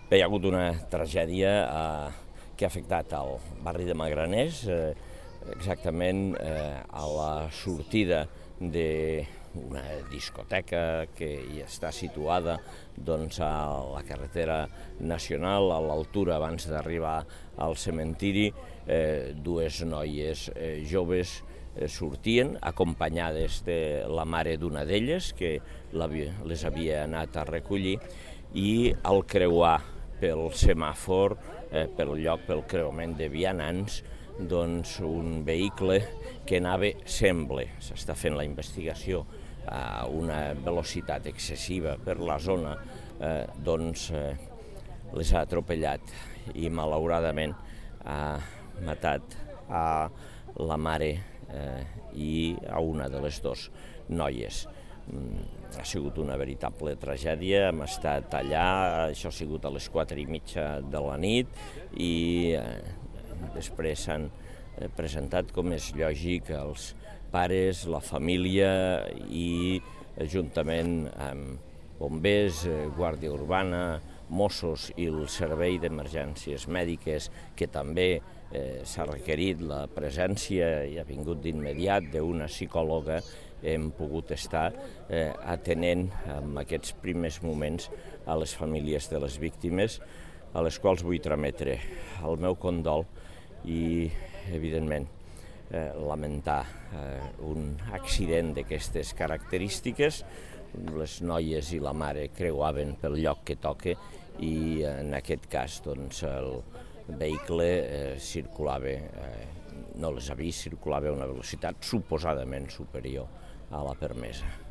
Bé, hi ha hagut una tragèdia que ha afectat el barri de Magraners, exactament a la sortida d'una discoteca que hi està situada a la carretera nacional, a l'altura abans d'arribar al cementiri. Dues noies joves sortien acompanyades de la mare d'una d'elles, que les havia anat a recollir, i al creuar pel semàfor, pel lloc, pel creuament de vianants, un vehicle que anava, s'està fent la investigació a una velocitat excessiva per la zona, les ha atropellat i malauradament ha matat a la mare i a una de les dues noies. Ha sigut una veritable tragèdia, hem estat allà, això ha sigut a les 4:30 de la nit i després s'han presentat, com és lògic, els pares, la família i juntament amb bombers, Guàrdia Urbana, Mossos i el Servei d'Emergències Mèdiques, que també s'ha requerit la presència i ha vingut d'immediat d'una psicòloga. Hem pogut estar atenent en aquests primers moments a les famílies de les víctimes, a les quals vull trametre el meu condol i, evidentment, lamentar un accident d'aquestes característiques. Les noies i la mare creuaven pel lloc que toca i, en aquest cas, el vehicle circulava, no les ha vist, circulava a una velocitat suposadament superior a la permesa.